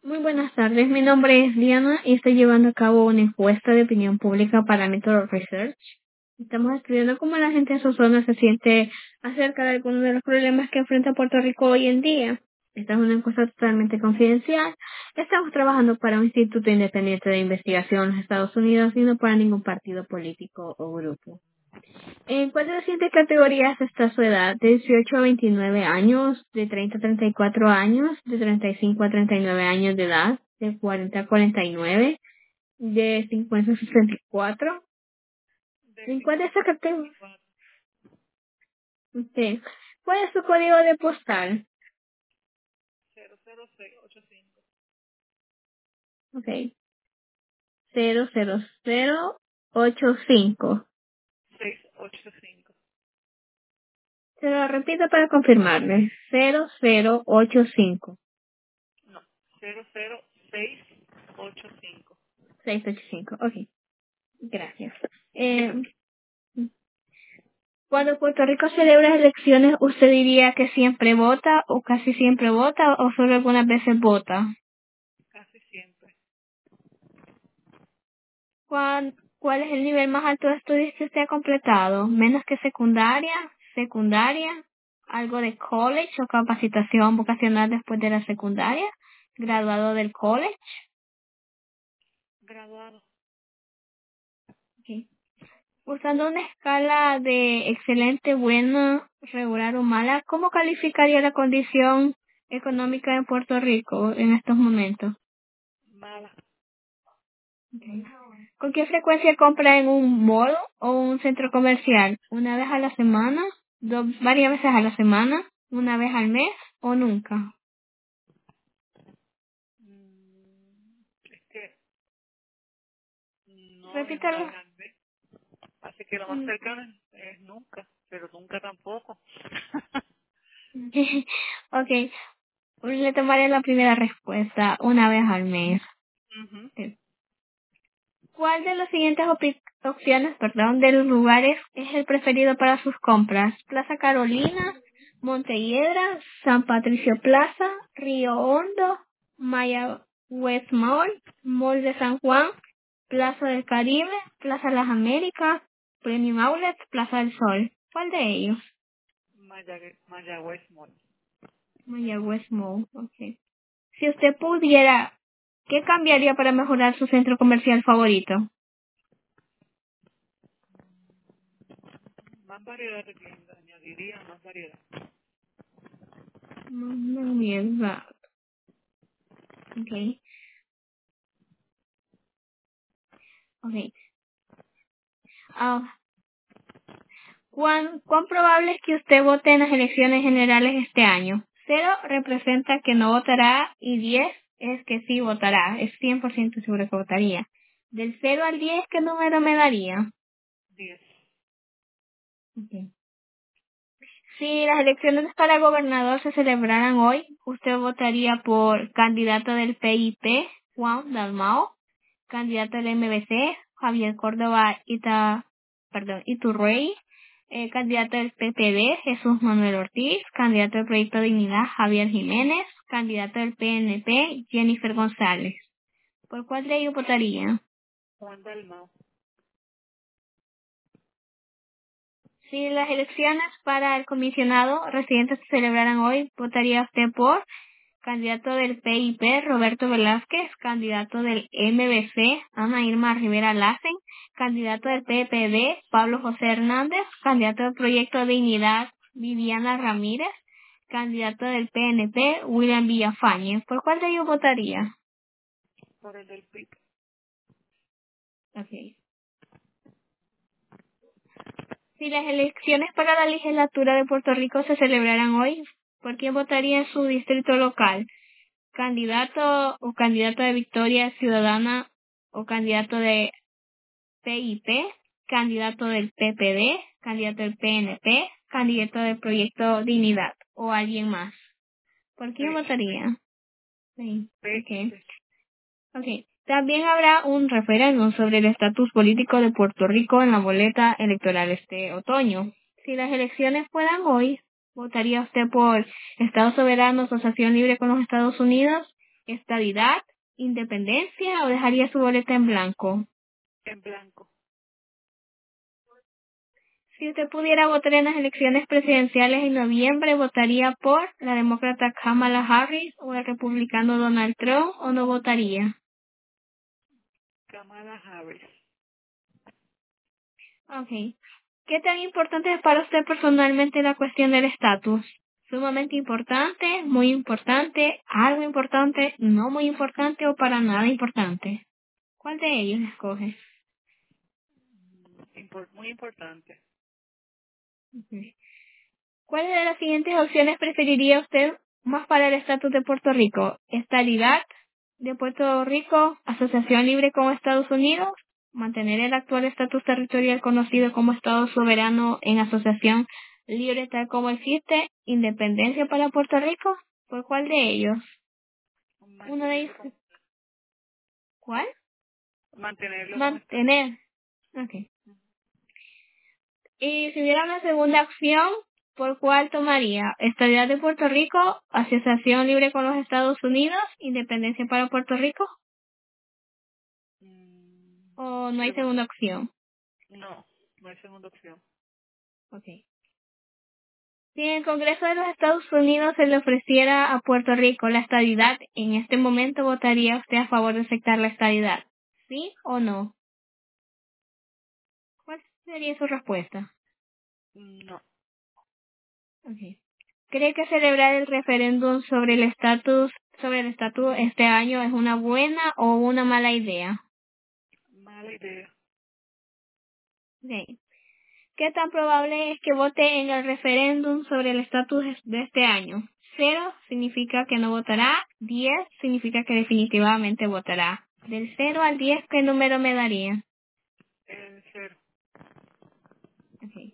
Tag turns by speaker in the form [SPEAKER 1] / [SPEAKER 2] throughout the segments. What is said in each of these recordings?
[SPEAKER 1] Muy buenas tardes, mi nombre es Diana y estoy llevando a cabo una encuesta de opinión pública para Método Research. Estamos estudiando cómo la gente en su zona se siente acerca de algunos de los problemas que enfrenta Puerto Rico hoy en día. Esta es una encuesta totalmente confidencial. Estamos trabajando para un instituto independiente de investigación en los Estados Unidos y no para ningún partido político o grupo. ¿En cuál de las siguientes categorías está su edad? De 18 a 29 años, de 30 a 34 años, de 35 a 39 años de edad, de 40 a 49, de 50 a 64.
[SPEAKER 2] De
[SPEAKER 1] ¿En cuál de
[SPEAKER 2] 50
[SPEAKER 1] estas
[SPEAKER 2] a
[SPEAKER 1] categorías?
[SPEAKER 2] 64,
[SPEAKER 1] Okay. ¿Cuál es su código de postal?
[SPEAKER 2] 00685.
[SPEAKER 1] Ok. 00085.
[SPEAKER 2] 685.
[SPEAKER 1] Se lo repito para confirmarle. 0085.
[SPEAKER 2] No, 00685.
[SPEAKER 1] 685. Ok. Gracias. Eh, Cuando Puerto Rico celebra elecciones, ¿usted diría que siempre vota o casi siempre vota o solo algunas veces vota?
[SPEAKER 2] Casi siempre.
[SPEAKER 1] ¿Cuál es el nivel más alto de estudios que usted ha completado? ¿Menos que secundaria? ¿Secundaria? ¿Algo de college o capacitación vocacional después de la secundaria? ¿Graduado del college?
[SPEAKER 2] Graduado.
[SPEAKER 1] Ok. Usando una escala de excelente, buena, regular o mala, ¿cómo calificaría la condición económica de Puerto Rico en estos momentos?
[SPEAKER 2] Mala.
[SPEAKER 1] Okay. ¿Con qué frecuencia compra en un mall o un centro comercial? ¿Una vez a la semana? ¿Varias veces a la semana? ¿Una vez al mes o nunca?
[SPEAKER 2] Es que no es una
[SPEAKER 1] Repítalo.
[SPEAKER 2] vez al mes. Así que lo más
[SPEAKER 1] Mm.
[SPEAKER 2] cercano es nunca. Pero nunca tampoco.
[SPEAKER 1] Ok, le tomaré la primera respuesta, una vez al mes.
[SPEAKER 2] Ujú.
[SPEAKER 1] ¿Cuál de las siguientes de los lugares es el preferido para sus compras? Plaza Carolina, Montelledra, San Patricio Plaza, Río Hondo, Maya West Mall, Mall de San Juan, Plaza del Caribe, Plaza Las Américas, Premium Outlets, Plaza del Sol. ¿Cuál de ellos?
[SPEAKER 2] Mayagüez Mall.
[SPEAKER 1] Maya West Mall, ok. Si usted pudiera, ¿qué cambiaría para mejorar su centro comercial favorito?
[SPEAKER 2] Más variedad de tiendas. Añadiría más variedad.
[SPEAKER 1] No, mierda. Okay, okay. Ah, ¿cuán probable es que usted vote en las elecciones generales este año? 0 representa que no votará y 10 es que sí votará. Es 100% seguro que votaría. Del 0 al 10, ¿qué número me daría?
[SPEAKER 2] 10.
[SPEAKER 1] Okay. Si las elecciones para gobernador se celebraran hoy, ¿usted votaría por candidato del PIP, Juan Dalmao, candidato del MBC, Javier Córdoba Iturrey, candidato del PPD, Jesús Manuel Ortiz, candidato del Proyecto Dignidad, Javier Jiménez, candidato del PNP, Jennifer González? ¿Por cuál de ellos votaría?
[SPEAKER 2] Juan Dalmau.
[SPEAKER 1] Si las elecciones para el comisionado residente se celebraran hoy, ¿votaría usted por candidato del PIP, Roberto Velázquez, candidato del MBC, Ana Irma Rivera Lacen, candidato del PPD, Pablo José Hernández, candidato del Proyecto Dignidad, Viviana Ramírez, candidato del PNP, William Villafañe? ¿Por cuál de ellos votaría?
[SPEAKER 2] Por el del PIC.
[SPEAKER 1] Okay. Si las elecciones para la legislatura de Puerto Rico se celebraran hoy, ¿por quién votaría en su distrito local? ¿Candidato o candidata de Victoria Ciudadana o candidato de PIP, candidato del PPD, candidato del PNP, candidato del Proyecto Dignidad o alguien más? ¿Por quién
[SPEAKER 2] PIP.
[SPEAKER 1] votaría? Sí, okay.
[SPEAKER 2] PIP.
[SPEAKER 1] Okay. También habrá un referéndum sobre el estatus político de Puerto Rico en la boleta electoral este otoño. Si las elecciones fueran hoy, ¿votaría usted por Estado soberano, asociación libre con los Estados Unidos estadidad, independencia o dejaría su boleta en blanco.
[SPEAKER 2] En blanco.
[SPEAKER 1] Si usted pudiera votar en las elecciones presidenciales en noviembre, ¿votaría por la demócrata Kamala Harris o el republicano Donald Trump o no votaría?
[SPEAKER 2] Kamala Harris.
[SPEAKER 1] Okay. ¿Qué tan importante es para usted personalmente la cuestión del estatus? Sumamente importante, muy importante, algo importante, no muy importante o para nada importante. ¿Cuál de ellos escoge?
[SPEAKER 2] Muy importante.
[SPEAKER 1] Okay. ¿Cuáles de las siguientes opciones preferiría usted más para el estatus de Puerto Rico? ¿Estadidad de Puerto Rico, asociación libre con Estados Unidos, mantener el actual estatus territorial conocido como Estado soberano en asociación libre tal como existe, independencia para Puerto Rico? ¿Por cuál de ellos? Uno de ellos. ¿Cuál?
[SPEAKER 2] Mantenerlo como está.
[SPEAKER 1] Mantener. Okay. Y si hubiera una segunda opción, ¿por cuál tomaría? ¿Estadidad de Puerto Rico, asociación libre con los Estados Unidos, independencia para Puerto Rico? ¿O no hay segunda opción?
[SPEAKER 2] No, no hay segunda opción.
[SPEAKER 1] Okay. Si en el Congreso de los Estados Unidos se le ofreciera a Puerto Rico la estadidad, en este momento votaría usted a favor de aceptar la estadidad. ¿Sí o no? ¿Cuál sería su respuesta?
[SPEAKER 2] No.
[SPEAKER 1] Okay. ¿Cree que celebrar el referéndum sobre el estatus este año es una buena o una mala idea?
[SPEAKER 2] Mala idea.
[SPEAKER 1] Okay. ¿Qué tan probable es que vote en el referéndum sobre el estatus de este año? 0 significa que no votará, 10 significa que definitivamente votará. Del 0 al 10, ¿qué número me daría?
[SPEAKER 2] El 0.
[SPEAKER 1] Okay.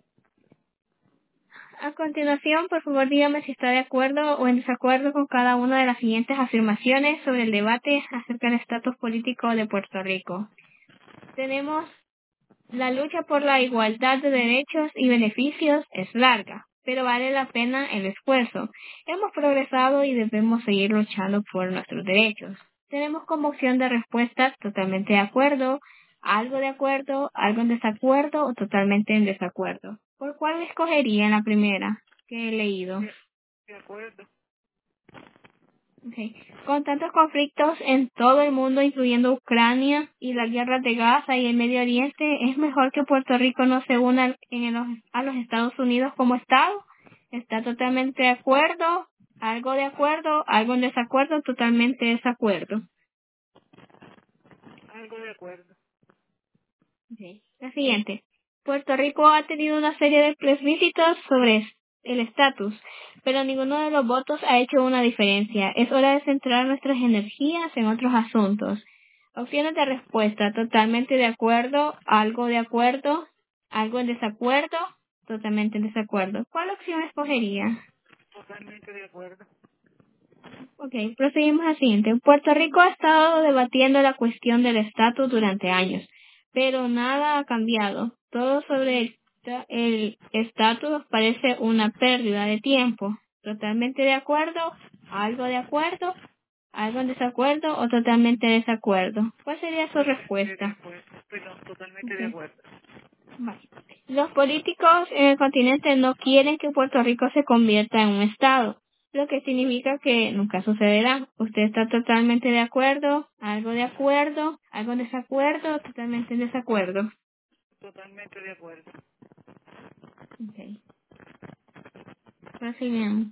[SPEAKER 1] A continuación, por favor, dígame si está de acuerdo o en desacuerdo con cada una de las siguientes afirmaciones sobre el debate acerca del estatus político de Puerto Rico. Tenemos: la lucha por la igualdad de derechos y beneficios es larga, pero vale la pena el esfuerzo. Hemos progresado y debemos seguir luchando por nuestros derechos. Tenemos como opción de respuesta totalmente de acuerdo, algo en desacuerdo o totalmente en desacuerdo. ¿Por cuál escogería en la primera que he leído?
[SPEAKER 2] De acuerdo.
[SPEAKER 1] Okay. Con tantos conflictos en todo el mundo, incluyendo Ucrania y las guerras de Gaza y el Medio Oriente, ¿es mejor que Puerto Rico no se una a los Estados Unidos como Estado? ¿Está totalmente de acuerdo, algo en desacuerdo, totalmente desacuerdo?
[SPEAKER 2] Algo de acuerdo.
[SPEAKER 1] Okay. La siguiente. Puerto Rico ha tenido una serie de plebiscitos sobre el estatus, pero ninguno de los votos ha hecho una diferencia. Es hora de centrar nuestras energías en otros asuntos. Opciones de respuesta: totalmente de acuerdo, algo en desacuerdo, totalmente en desacuerdo. ¿Cuál opción escogería?
[SPEAKER 2] Totalmente de acuerdo.
[SPEAKER 1] Ok, proseguimos al siguiente. Puerto Rico ha estado debatiendo la cuestión del estatus durante años, pero nada ha cambiado. Todo sobre el estatus parece una pérdida de tiempo. Totalmente de acuerdo, algo en desacuerdo o totalmente desacuerdo. ¿Cuál sería su
[SPEAKER 2] Totalmente de
[SPEAKER 1] respuesta?
[SPEAKER 2] acuerdo. Perdón, totalmente de
[SPEAKER 1] Okay.
[SPEAKER 2] acuerdo.
[SPEAKER 1] Vale. Los políticos en el continente no quieren que Puerto Rico se convierta en un estado, lo que significa que nunca sucederá. ¿Usted está totalmente de acuerdo, algo en desacuerdo, totalmente en desacuerdo?
[SPEAKER 2] Totalmente de acuerdo.
[SPEAKER 1] Okay. Prosigamos.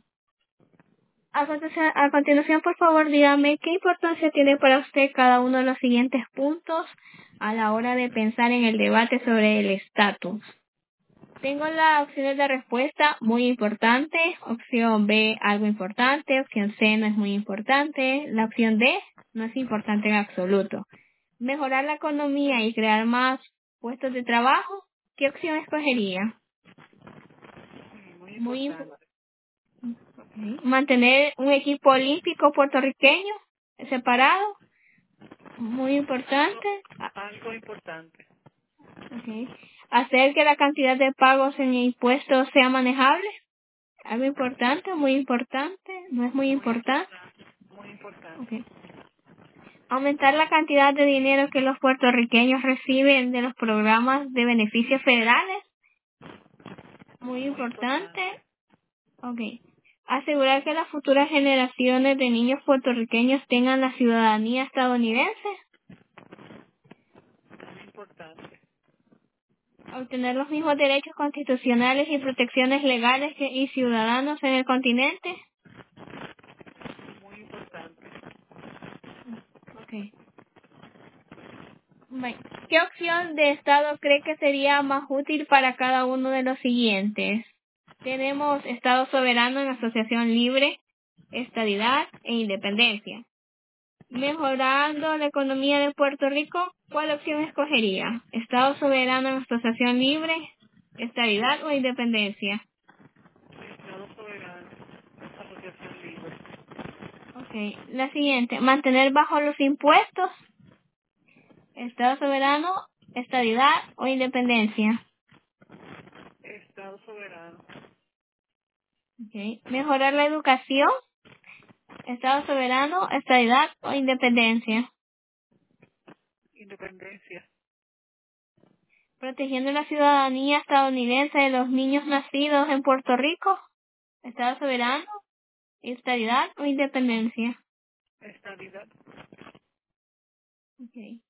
[SPEAKER 1] A continuación, por favor, dígame qué importancia tiene para usted cada uno de los siguientes puntos a la hora de pensar en el debate sobre el estatus. Tengo las opciones de respuesta: muy importante, opción B, algo importante, opción C, no es muy importante, la opción D, no es importante en absoluto. Mejorar la economía y crear más puestos de trabajo, ¿qué opción escogería?
[SPEAKER 2] Muy
[SPEAKER 1] Muy
[SPEAKER 2] importante.
[SPEAKER 1] importante. Mantener un equipo olímpico puertorriqueño separado, muy importante.
[SPEAKER 2] Algo importante.
[SPEAKER 1] Okay. Hacer que la cantidad de pagos en impuestos sea manejable. Algo importante, muy importante, no es muy
[SPEAKER 2] Muy
[SPEAKER 1] importante.
[SPEAKER 2] importante. Muy importante.
[SPEAKER 1] Okay. aumentar la cantidad de dinero que los puertorriqueños reciben de los programas de beneficios federales. Muy importante. Ok. Asegurar que las futuras generaciones de niños puertorriqueños tengan la ciudadanía estadounidense.
[SPEAKER 2] Muy importante.
[SPEAKER 1] Obtener los mismos derechos constitucionales y protecciones legales y ciudadanos en el continente.
[SPEAKER 2] Muy importante.
[SPEAKER 1] Okay. Bueno, ¿qué opción de Estado cree que sería más útil para cada uno de los siguientes? Tenemos Estado soberano en asociación libre, estadidad e independencia. Mejorando la economía de Puerto Rico, ¿cuál opción escogería? ¿Estado soberano en asociación libre, estadidad o independencia?
[SPEAKER 2] Estado soberano. Asociación libre.
[SPEAKER 1] Okay. La siguiente, mantener bajo los impuestos, Estado soberano, estadidad o independencia.
[SPEAKER 2] Estado soberano.
[SPEAKER 1] Okay. Mejorar la educación, Estado soberano, estadidad o independencia.
[SPEAKER 2] Independencia.
[SPEAKER 1] Protegiendo la ciudadanía estadounidense de los niños nacidos en Puerto Rico, Estado soberano, estadidad o independencia.
[SPEAKER 2] Estabilidad.
[SPEAKER 1] Okay.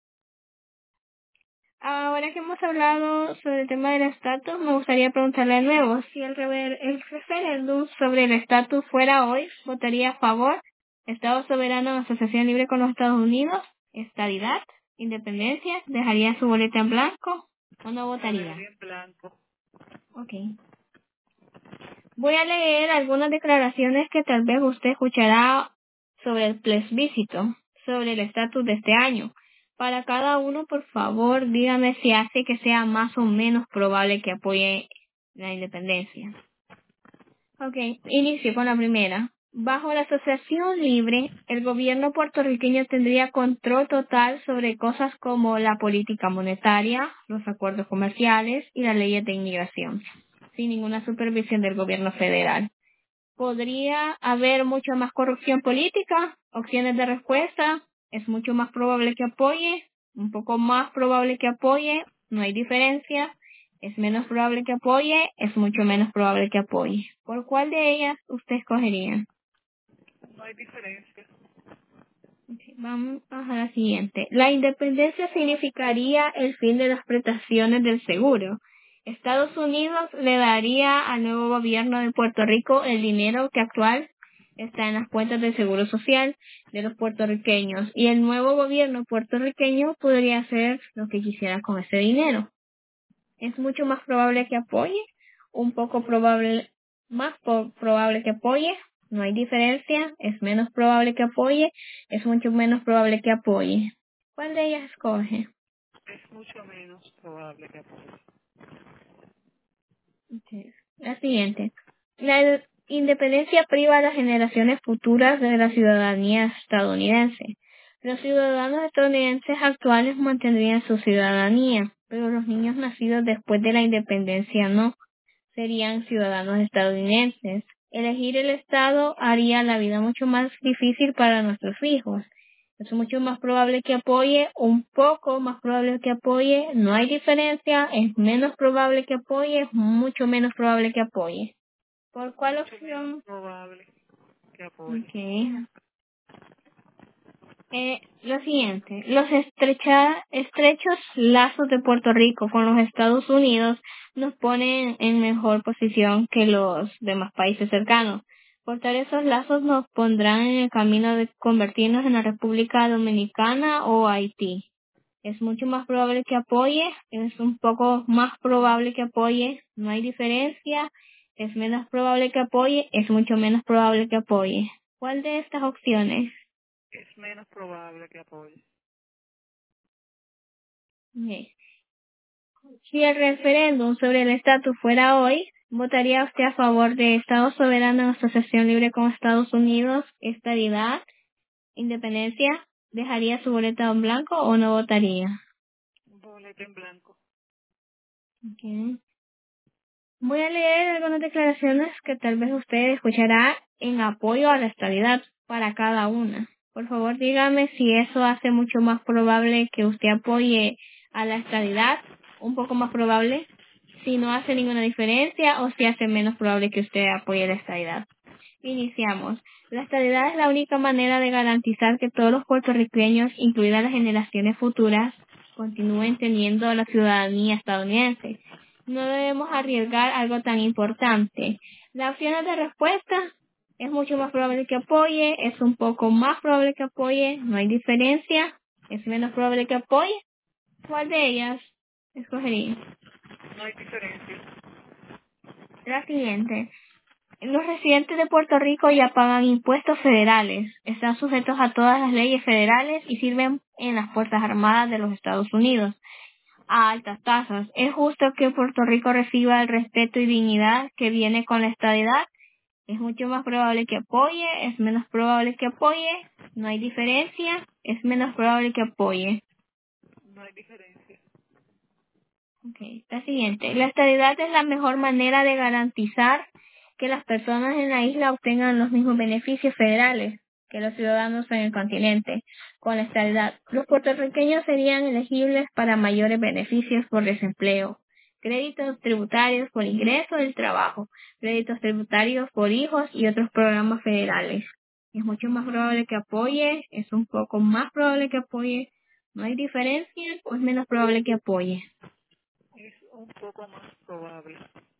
[SPEAKER 1] Ahora que hemos hablado sobre el tema del estatus, me gustaría preguntarle de nuevo, si el referéndum sobre el estatus fuera hoy, ¿votaría a favor? ¿Estado soberano en asociación libre con los Estados Unidos? ¿Estadidad? ¿Independencia? ¿Dejaría su boleta en blanco? ¿O no
[SPEAKER 2] La
[SPEAKER 1] votaría?
[SPEAKER 2] dejaría en blanco.
[SPEAKER 1] Okay. Voy a leer algunas declaraciones que tal vez usted escuchará sobre el plebiscito, sobre el estatus de este año. Para cada uno, por favor, dígame si hace que sea más o menos probable que apoye la independencia. Ok, inicio con la primera. Bajo la asociación libre, el gobierno puertorriqueño tendría control total sobre cosas como la política monetaria, los acuerdos comerciales y las leyes de inmigración, sin ninguna supervisión del gobierno federal. ¿Podría haber mucha más corrupción política? Opciones de respuesta. Es mucho más probable que apoye, un poco más probable que apoye, no hay diferencia. Es menos probable que apoye, es mucho menos probable que apoye. ¿Por cuál de ellas usted escogería?
[SPEAKER 2] No hay diferencia.
[SPEAKER 1] Ok, vamos a la siguiente. La independencia significaría el fin de las prestaciones del seguro. Estados Unidos le daría al nuevo gobierno de Puerto Rico el dinero que actual está en las cuentas del Seguro Social de los puertorriqueños y el nuevo gobierno puertorriqueño podría hacer lo que quisiera con ese dinero. Es mucho más probable que apoye, un poco probable, probable que apoye, no hay diferencia, es menos probable que apoye, es mucho menos probable que apoye. ¿Cuál de ellas escoge?
[SPEAKER 2] Es mucho menos probable que apoye.
[SPEAKER 1] Okay. La siguiente. La independencia priva a las generaciones futuras de la ciudadanía estadounidense. Los ciudadanos estadounidenses actuales mantendrían su ciudadanía, pero los niños nacidos después de la independencia no. Serían ciudadanos estadounidenses. Elegir el estado haría la vida mucho más difícil para nuestros hijos. Es mucho más probable que apoye, un poco más probable que apoye, no hay diferencia, es menos probable que apoye, es mucho menos probable que apoye. ¿Por cuál
[SPEAKER 2] Mucho menos
[SPEAKER 1] opción?
[SPEAKER 2] probable que apoye.
[SPEAKER 1] Okay. Lo siguiente, los estrechos lazos de Puerto Rico con los Estados Unidos nos ponen en mejor posición que los demás países cercanos. Cortar esos lazos nos pondrán en el camino de convertirnos en la República Dominicana o Haití. Es mucho más probable que apoye, es un poco más probable que apoye, no hay diferencia, es menos probable que apoye, es mucho menos probable que apoye. ¿Cuál de estas opciones?
[SPEAKER 2] Es menos probable que apoye.
[SPEAKER 1] Ok. Si el referéndum sobre el estatus fuera hoy, ¿votaría usted a favor de Estado soberano en asociación libre con Estados Unidos, estadidad, independencia? ¿Dejaría su boleta en blanco o no votaría?
[SPEAKER 2] Boleta en blanco.
[SPEAKER 1] Okay. Voy a leer algunas declaraciones que tal vez usted escuchará en apoyo a la estadidad para cada una. Por favor, dígame si eso hace mucho más probable que usted apoye a la estadidad, un poco más probable, si no hace ninguna diferencia o si hace menos probable que usted apoye la estadidad. Iniciamos. La estadidad es la única manera de garantizar que todos los puertorriqueños, incluidas las generaciones futuras, continúen teniendo la ciudadanía estadounidense. No debemos arriesgar algo tan importante. Las opciones de respuesta: es mucho más probable que apoye, es un poco más probable que apoye, no hay diferencia, es menos probable que apoye. ¿Cuál de ellas escogería?
[SPEAKER 2] No hay diferencia.
[SPEAKER 1] La siguiente. Los residentes de Puerto Rico ya pagan impuestos federales, están sujetos a todas las leyes federales y sirven en las Fuerzas Armadas de los Estados Unidos a altas tasas. ¿Es justo que Puerto Rico reciba el respeto y dignidad que viene con la estadidad? Es mucho más probable que apoye, es menos probable que apoye, no hay diferencia, es menos probable que apoye.
[SPEAKER 2] No hay diferencia.
[SPEAKER 1] Okay. La siguiente. La estadidad es la mejor manera de garantizar que las personas en la isla obtengan los mismos beneficios federales que los ciudadanos en el continente. Con la estadidad, los puertorriqueños serían elegibles para mayores beneficios por desempleo, créditos tributarios por ingreso del trabajo, créditos tributarios por hijos y otros programas federales. Es mucho más probable que apoye, es un poco más probable que apoye, no hay diferencia o es menos probable que apoye.
[SPEAKER 2] Es un poco más probable.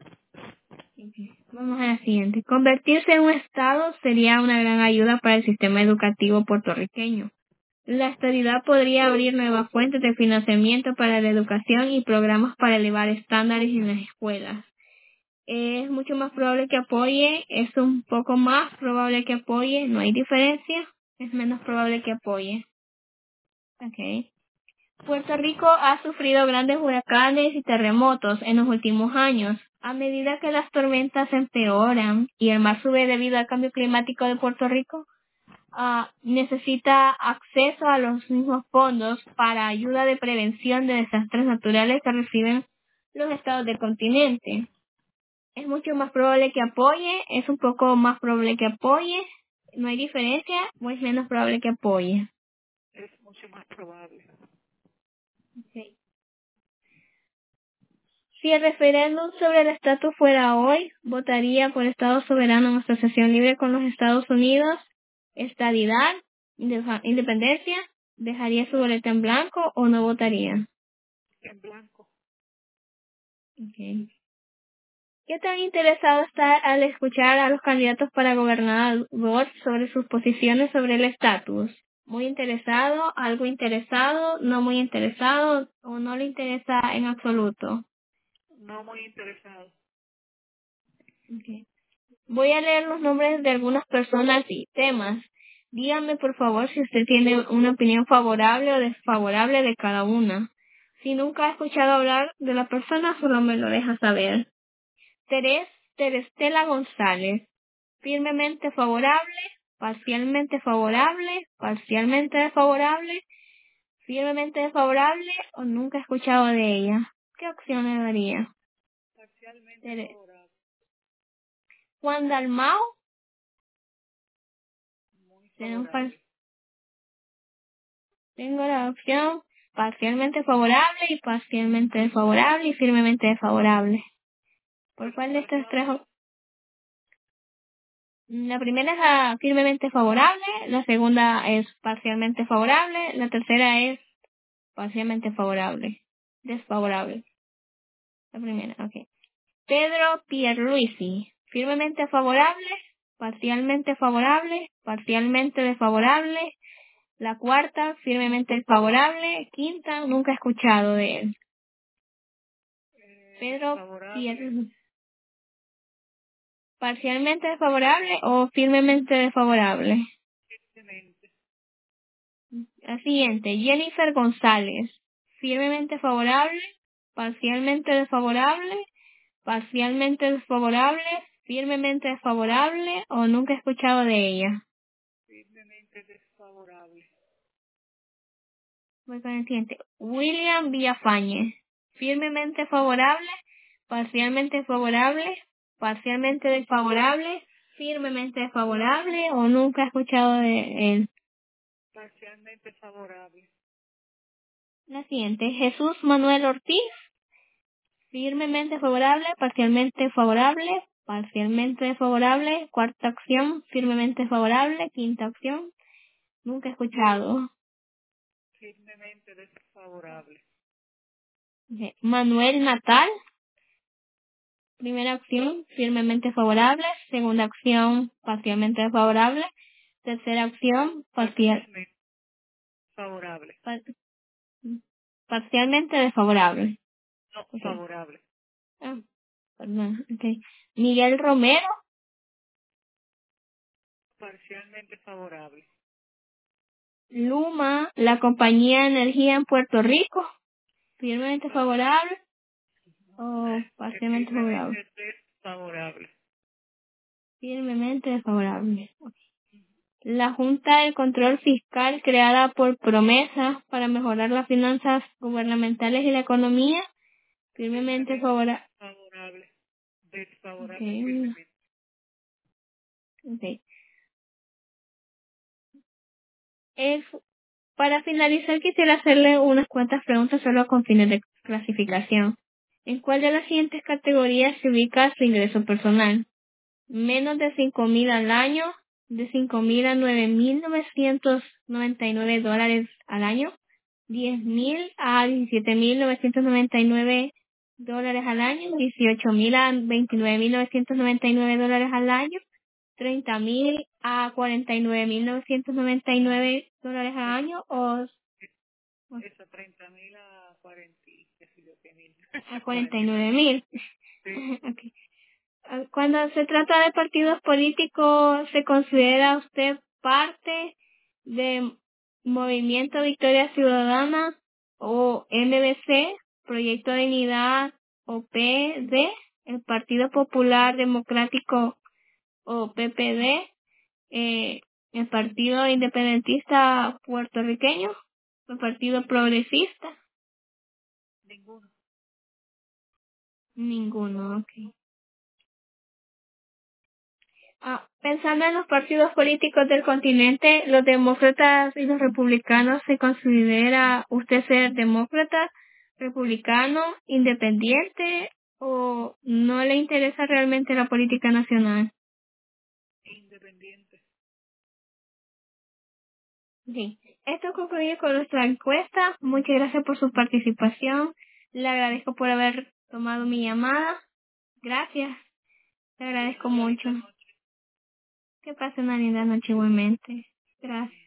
[SPEAKER 1] Vamos a la siguiente. Convertirse en un estado sería una gran ayuda para el sistema educativo puertorriqueño. La estadidad podría abrir nuevas fuentes de financiamiento para la educación y programas para elevar estándares en las escuelas. Es mucho más probable que apoye, es un poco más probable que apoye, no hay diferencia, es menos probable que apoye. Okay. Puerto Rico ha sufrido grandes huracanes y terremotos en los últimos años. A medida que las tormentas empeoran y el mar sube debido al cambio climático de Puerto Rico, necesita acceso a los mismos fondos para ayuda de prevención de desastres naturales que reciben los estados del continente. Es mucho más probable que apoye, es un poco más probable que apoye, no hay diferencia, o es menos probable que apoye.
[SPEAKER 2] Es mucho más probable.
[SPEAKER 1] Okay. Si el referéndum sobre el estatus fuera hoy, votaría por Estado soberano en asociación libre con los Estados Unidos, estadidad, independencia, dejaría su boleta en blanco o no votaría.
[SPEAKER 2] En blanco.
[SPEAKER 1] Okay. ¿Qué tan interesado está al escuchar a los candidatos para gobernador sobre sus posiciones sobre el estatus? ¿Muy interesado, algo interesado, no muy interesado o no le interesa en absoluto?
[SPEAKER 2] No muy interesado.
[SPEAKER 1] Okay. Voy a leer los nombres de algunas personas y temas. Dígame, por favor, si usted tiene una opinión favorable o desfavorable de cada una. Si nunca ha escuchado hablar de la persona, solo me lo deja saber. Terestela González. Firmemente favorable, parcialmente desfavorable, firmemente desfavorable o nunca he escuchado de ella. ¿Qué opción le daría?
[SPEAKER 2] Parcialmente favorable.
[SPEAKER 1] Juan Dalmau.
[SPEAKER 2] Muy
[SPEAKER 1] Tenemos
[SPEAKER 2] favorable.
[SPEAKER 1] Tengo la opción parcialmente favorable y parcialmente desfavorable y firmemente desfavorable. ¿Por cuál de estas tres? La primera es la firmemente favorable, la segunda es parcialmente favorable, la tercera es parcialmente favorable. Desfavorable. La primera, ok. Pedro Pierluisi, firmemente favorable, parcialmente desfavorable. La cuarta, firmemente favorable. Quinta, nunca he escuchado de él. Pedro
[SPEAKER 2] Desfavorable.
[SPEAKER 1] Pierluisi. ¿Parcialmente desfavorable o firmemente desfavorable?
[SPEAKER 2] Firmemente.
[SPEAKER 1] La siguiente, Jennifer González. Firmemente favorable, parcialmente desfavorable, firmemente desfavorable o nunca he escuchado de ella.
[SPEAKER 2] Firmemente desfavorable.
[SPEAKER 1] Voy con el siguiente. William Villafañez. Firmemente favorable, parcialmente desfavorable, firmemente desfavorable o nunca he escuchado de él.
[SPEAKER 2] Parcialmente favorable.
[SPEAKER 1] La siguiente, Jesús Manuel Ortiz, firmemente favorable, parcialmente favorable, parcialmente favorable, cuarta opción, firmemente favorable, quinta opción, nunca he escuchado.
[SPEAKER 2] Firmemente desfavorable.
[SPEAKER 1] Manuel Natal, primera opción, firmemente favorable, segunda opción, parcialmente favorable, tercera opción,
[SPEAKER 2] Parcialmente favorable.
[SPEAKER 1] parcialmente desfavorable.
[SPEAKER 2] No,
[SPEAKER 1] Okay.
[SPEAKER 2] favorable.
[SPEAKER 1] Ah, perdón. Okay. Miguel Romero,
[SPEAKER 2] Parcialmente favorable.
[SPEAKER 1] Luma, la compañía de energía en Puerto Rico, firmemente favorable o parcialmente favorable.
[SPEAKER 2] Firmemente desfavorable.
[SPEAKER 1] Firmemente desfavorable. La Junta de Control Fiscal creada por Promesa para mejorar las finanzas gubernamentales y la economía, firmemente favorable.
[SPEAKER 2] Favorable. Desfavorable
[SPEAKER 1] Okay.
[SPEAKER 2] firmemente.
[SPEAKER 1] Okay. Para finalizar, quisiera hacerle unas cuantas preguntas solo con fines de clasificación. ¿En cuál de las siguientes categorías se ubica su ingreso personal? Menos de 5,000 al año, de 5,000 a 9,999 dólares al año, 10,000 a 17,999 dólares al año, 18,000 a 29,999 dólares al año, 30,000 a 49,999 dólares al año o
[SPEAKER 2] Eso, 30.000 a 40, qué sé yo, qué mil.
[SPEAKER 1] a
[SPEAKER 2] 49.
[SPEAKER 1] 49,000.
[SPEAKER 2] Sí.
[SPEAKER 1] Okay. Cuando se trata de partidos políticos, ¿se considera usted parte de Movimiento Victoria Ciudadana o MBC, Proyecto de Unidad o PD, el Partido Popular Democrático o PPD, el Partido Independentista Puertorriqueño, el Partido Progresista?
[SPEAKER 2] Ninguno.
[SPEAKER 1] Ninguno, ok. Pensando en los partidos políticos del continente, los demócratas y los republicanos, ¿se considera usted ser demócrata, republicano, independiente o no le interesa realmente la política nacional?
[SPEAKER 2] Independiente.
[SPEAKER 1] Sí. Esto concluye con nuestra encuesta. Muchas gracias por su participación. Le agradezco por haber tomado mi llamada. Gracias. Le agradezco mucho.
[SPEAKER 2] Bonita noche.
[SPEAKER 1] Que pase una linda noche igualmente. Gracias.